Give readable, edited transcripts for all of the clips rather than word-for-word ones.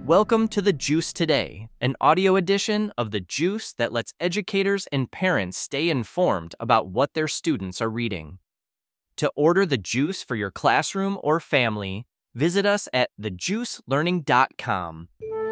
Welcome to The Juice Today, an audio edition of The Juice that lets educators and parents stay informed about what their students are reading. To order The Juice for your classroom or family, visit us at thejuicelearning.com.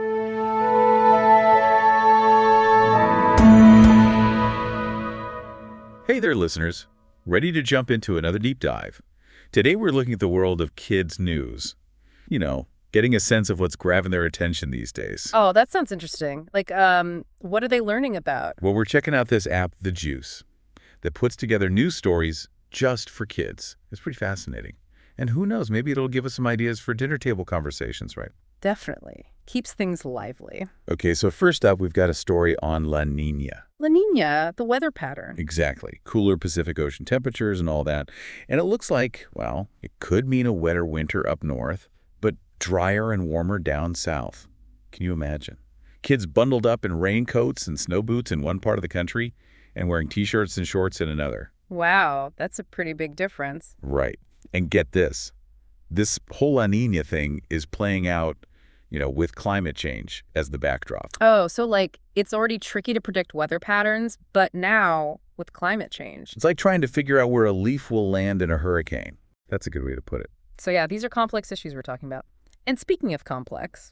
Hey there, listeners. Ready to jump into another deep dive? Today we're looking at the world of kids' news. You know, getting a sense of what's grabbing their attention these days. Oh, that sounds interesting. What are they learning about? Well, we're checking out this app, The Juice, that puts together news stories just for kids. It's pretty fascinating. And who knows, maybe it'll give us some ideas for dinner table conversations, right? Definitely. Keeps things lively. Okay, so first up, we've got a story on La Niña. La Niña, the weather pattern. Exactly. Cooler Pacific Ocean temperatures and all that. And it looks like, well, it could mean a wetter winter up north, but drier and warmer down south. Can you imagine? Kids bundled up in raincoats and snow boots in one part of the country and wearing T-shirts and shorts in another. Wow, that's a pretty big difference. Right. And get this. This whole La Niña thing is playing out, with climate change as the backdrop. Oh, so it's already tricky to predict weather patterns, but now with climate change. It's like trying to figure out where a leaf will land in a hurricane. That's a good way to put it. So yeah, these are complex issues we're talking about. And speaking of complex,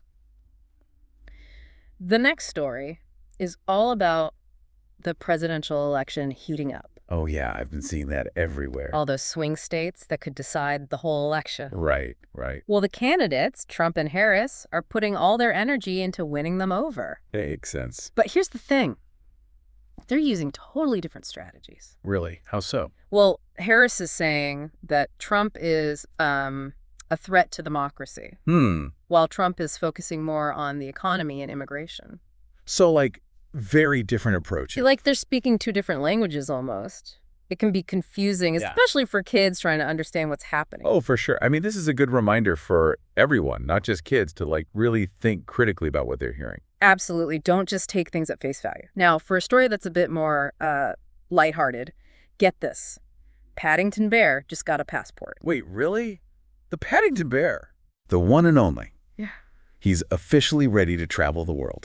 the next story is all about the presidential election heating up. Oh, yeah, I've been seeing that everywhere. All those swing states that could decide the whole election. Right. Well, the candidates, Trump and Harris, are putting all their energy into winning them over. Makes sense. But here's the thing. They're using totally different strategies. Really? How so? Well, Harris is saying that Trump is a threat to democracy, while Trump is focusing more on the economy and immigration. So, very different approaches. They're speaking two different languages almost. It can be confusing, especially for kids trying to understand what's happening. Oh, for sure. I mean, this is a good reminder for everyone, not just kids, to really think critically about what they're hearing. Absolutely. Don't just take things at face value. Now, for a story that's a bit more lighthearted, get this. Paddington Bear just got a passport. Wait, really? The Paddington Bear? The one and only. Yeah. He's officially ready to travel the world.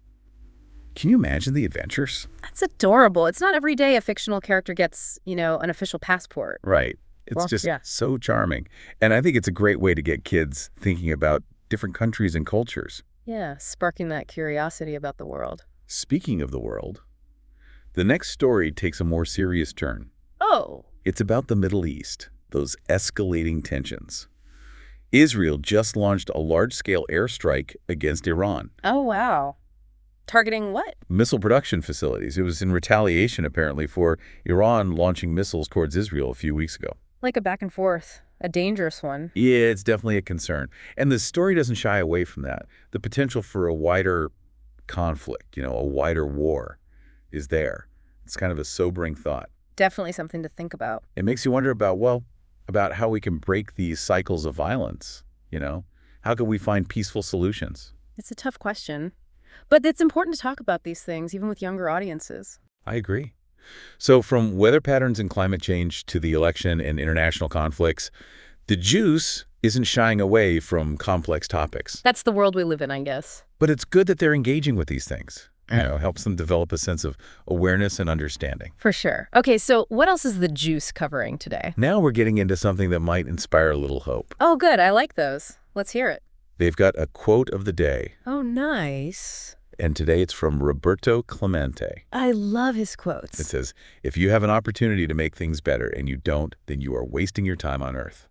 Can you imagine the adventures? That's adorable. It's not every day a fictional character gets, an official passport. Right. It's so charming. And I think it's a great way to get kids thinking about different countries and cultures. Yeah, sparking that curiosity about the world. Speaking of the world, the next story takes a more serious turn. Oh. It's about the Middle East, those escalating tensions. Israel just launched a large-scale airstrike against Iran. Oh, wow. Targeting what? Missile production facilities. It was in retaliation, apparently, for Iran launching missiles towards Israel a few weeks ago. Like a back and forth. A dangerous one. Yeah, it's definitely a concern. And the story doesn't shy away from that. The potential for a wider conflict, a wider war is there. It's kind of a sobering thought. Definitely something to think about. It makes you wonder about how we can break these cycles of violence, How can we find peaceful solutions? It's a tough question. But it's important to talk about these things, even with younger audiences. I agree. So from weather patterns and climate change to the election and international conflicts, The Juice isn't shying away from complex topics. That's the world we live in, I guess. But it's good that they're engaging with these things. Helps them develop a sense of awareness and understanding. For sure. Okay, so what else is The Juice covering today? Now we're getting into something that might inspire a little hope. Oh, good. I like those. Let's hear it. They've got a quote of the day. Oh, nice. And today it's from Roberto Clemente. I love his quotes. It says, if you have an opportunity to make things better and you don't, then you are wasting your time on Earth.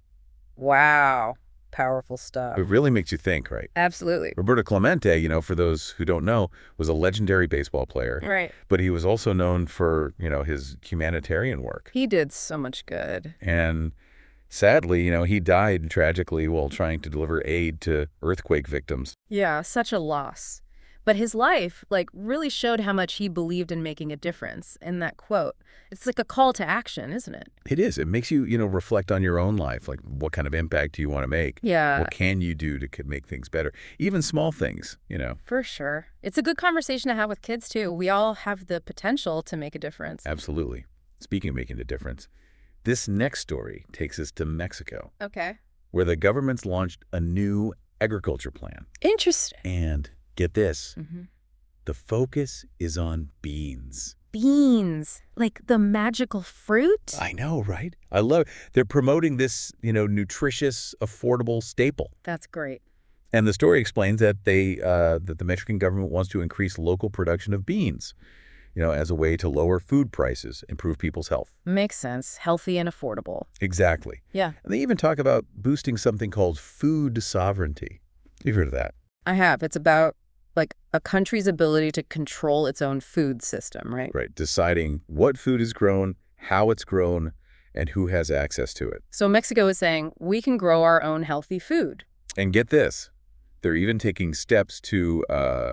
Wow. Powerful stuff. It really makes you think, right? Absolutely. Roberto Clemente, for those who don't know, was a legendary baseball player. Right. But he was also known for, his humanitarian work. He did so much good. And sadly, he died tragically while trying to deliver aid to earthquake victims. Yeah, such a loss. But his life, really showed how much he believed in making a difference. In that quote, it's like a call to action, isn't it? It is. It makes you, reflect on your own life. What kind of impact do you want to make? Yeah. What can you do to make things better? Even small things, For sure. It's a good conversation to have with kids, too. We all have the potential to make a difference. Absolutely. Speaking of making a difference, this next story takes us to Mexico. Okay. Where the government's launched a new agriculture plan. Interesting. And get this, the focus is on beans. Beans, like the magical fruit? I know, right? I love it. They're promoting this, nutritious, affordable staple. That's great. And the story explains that that the Mexican government wants to increase local production of beans, as a way to lower food prices, improve people's health. Makes sense. Healthy and affordable. Exactly. Yeah. And they even talk about boosting something called food sovereignty. You've heard of that? I have. It's about like a country's ability to control its own food system, right? Right. Deciding what food is grown, how it's grown, and who has access to it. So Mexico is saying we can grow our own healthy food. And get this, they're even taking steps to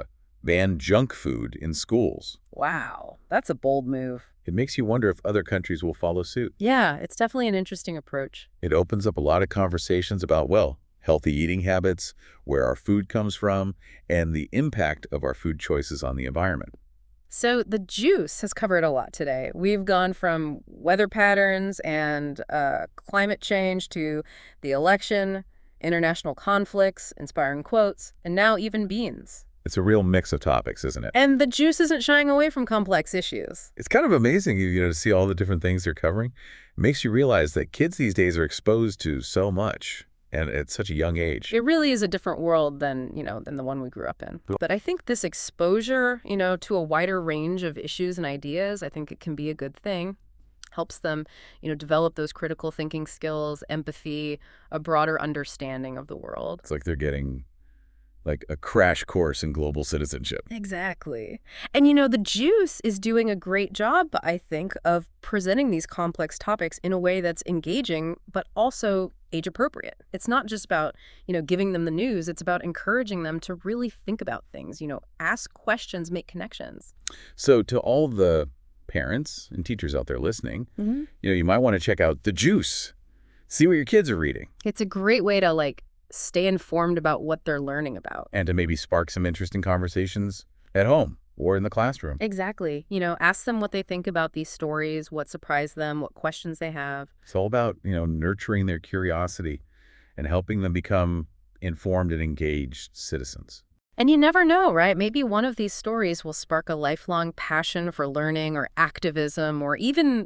ban junk food in schools. Wow, that's a bold move. It makes you wonder if other countries will follow suit. Yeah, it's definitely an interesting approach. It opens up a lot of conversations about, healthy eating habits, where our food comes from, and the impact of our food choices on the environment. So the juice has covered a lot today. We've gone from weather patterns and climate change to the election, international conflicts, inspiring quotes, and now even beans. It's a real mix of topics, isn't it? And the juice isn't shying away from complex issues. It's kind of amazing, to see all the different things they're covering. It makes you realize that kids these days are exposed to so much, and at such a young age. It really is a different world than the one we grew up in. But I think this exposure, to a wider range of issues and ideas, I think it can be a good thing. Helps them, develop those critical thinking skills, empathy, a broader understanding of the world. It's like they're getting like a crash course in global citizenship. Exactly. And the juice is doing a great job, I think, of presenting these complex topics in a way that's engaging, but also age appropriate. It's not just about, giving them the news. It's about encouraging them to really think about things, ask questions, make connections. So to all the parents and teachers out there listening, you might want to check out The Juice. See what your kids are reading. It's a great way to stay informed about what they're learning about. And to maybe spark some interesting conversations at home or in the classroom. Exactly. Ask them what they think about these stories, what surprised them, what questions they have. It's all about, nurturing their curiosity and helping them become informed and engaged citizens. And you never know, right? Maybe one of these stories will spark a lifelong passion for learning or activism or even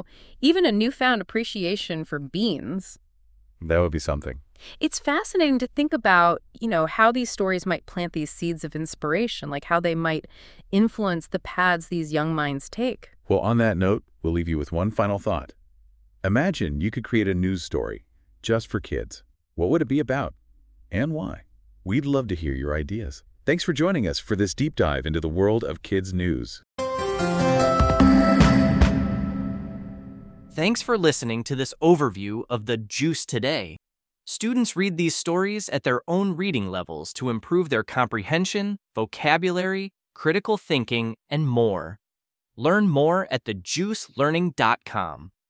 a newfound appreciation for beans. That would be something. It's fascinating to think about, how these stories might plant these seeds of inspiration, like how they might influence the paths these young minds take. Well, on that note, we'll leave you with one final thought. Imagine you could create a news story just for kids. What would it be about and why? We'd love to hear your ideas. Thanks for joining us for this deep dive into the world of kids' news. Thanks for listening to this overview of The Juice Today. Students read these stories at their own reading levels to improve their comprehension, vocabulary, critical thinking, and more. Learn more at thejuicelearning.com.